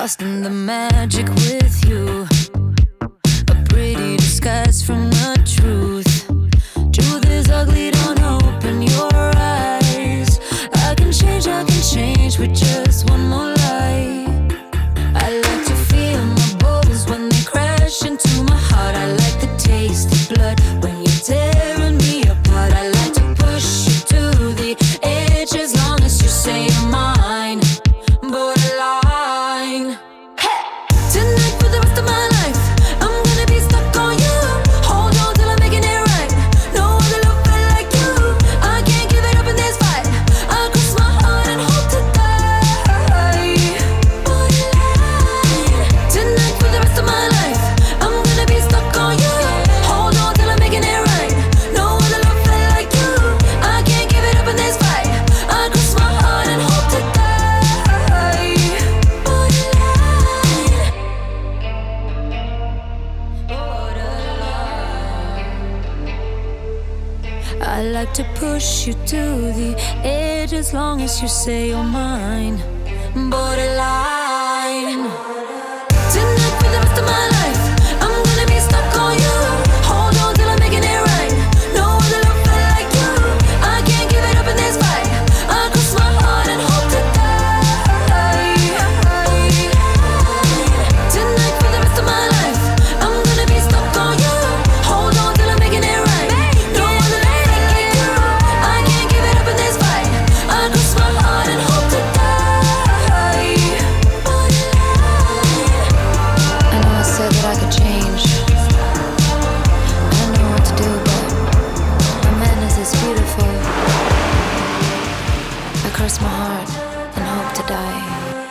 lost in the magic with you. A pretty disguise from the truth. Truth is ugly, don't open your eyes. I can change with just one more lie. I like to feel my bones when they crash into my heart. I like the taste of blood when you're tearing me apart. I like to push you to the edge as long as you say you're mine. Borderline. Hey! Tonight for the rest of my life, I'm gonna be stuck on you. Hold on till I'm making it right. No other love felt like you. I can't give it up in this fight. I cross my heart and hope to die. Borderline. Tonight for the rest of my life, I'm gonna be stuck on you. Hold on till I'm making it right. No other love felt like you. I can't give it up in this fight. I cross my heart and hope to die. I like to push you to the edge as long as you say you're mine. Borderline. Tonight for the rest of my life, I'm gonna be stuck on you. Hold on till I'm making it right. No other love felt like you. I can't give it up in this fight. I cross my heart and hope to die. Tonight for the rest of my life, I'm gonna be stuck on you. Hold on till I'm making it right. No other love felt like you. I can't give it up in this fight. I cross my heart and hope to die. I know I said that I could change. I don't know what to do, but my madness is beautiful. I cross my heart and hope to die.